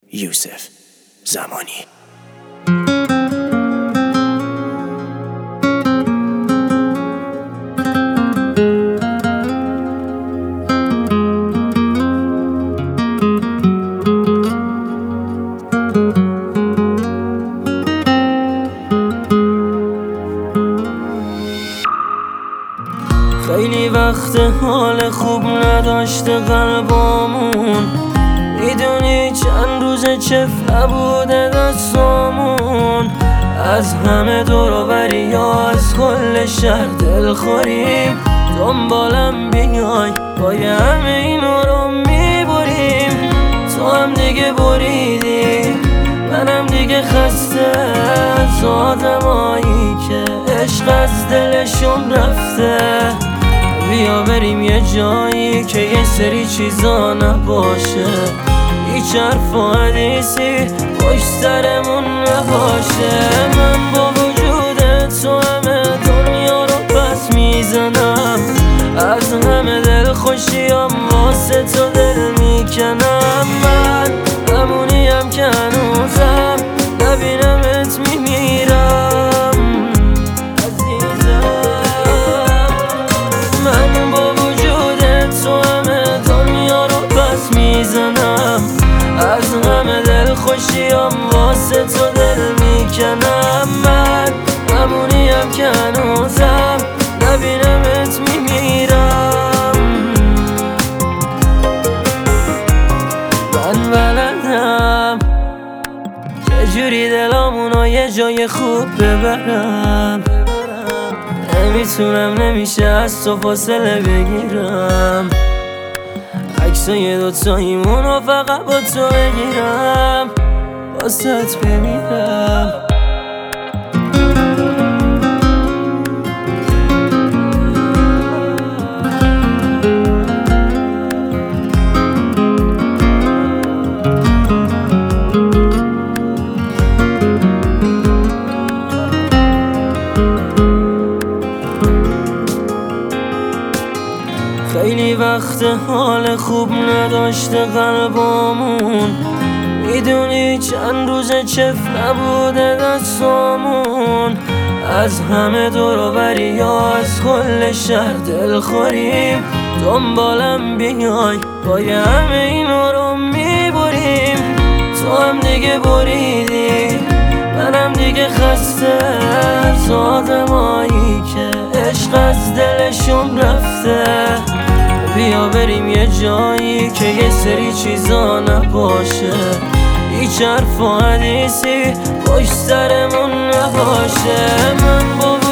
یوسف زمانی. خیلی وقت حال خوب نداشته قلبامون، میدونی چند روز چف نبوده دستامون. از همه دور و بری یا از کل شهر دلخوریم، دنبالم بیای پای همه اینو رو میبریم. تو هم دیگه بریدی، منم دیگه خسته از آدمایی که عشق از دلشون رفته. بیا بریم یه جایی که یه سری چیزا نباشه، هیچ حرف و حدیثی پشت سرمون نباشه. من با وجود تو همه دنیا رو پس میزنم، از همه دل خوشیام واسه تو دل میکنم. من همونیم که هنوزم نبینمت میمیرم عزیزم. من با وجود تو همه دنیا رو پس میزنم، از همه دل خوشیام واسه تو دل میکنم. من همونیم که هنوزم نبینمت میمیرم. من بلدم چجوری دلامونو یه جای خوب ببرم، نمیتونم نمیشه از تو فاصله بگیرم. عکسای دوتاییمونو فقط با تو بگیرم، واسط بمیرم. خیلی وقت حال خوب نداشته قلبامون، میدونی چند روز چف نبوده دستامون. از همه دور و بری یا از کل شهر دلخوریم، دنبالم بیای پای همه اینو رو میبریم. تو هم دیگه بریدی، منم دیگه خسته از آدمایی که عشق از دلشون رفته. بیا بریم یه جایی که یه سری چیزا نباشه، هیچ حرف و حدیثی پشت سرمون نباشه. من با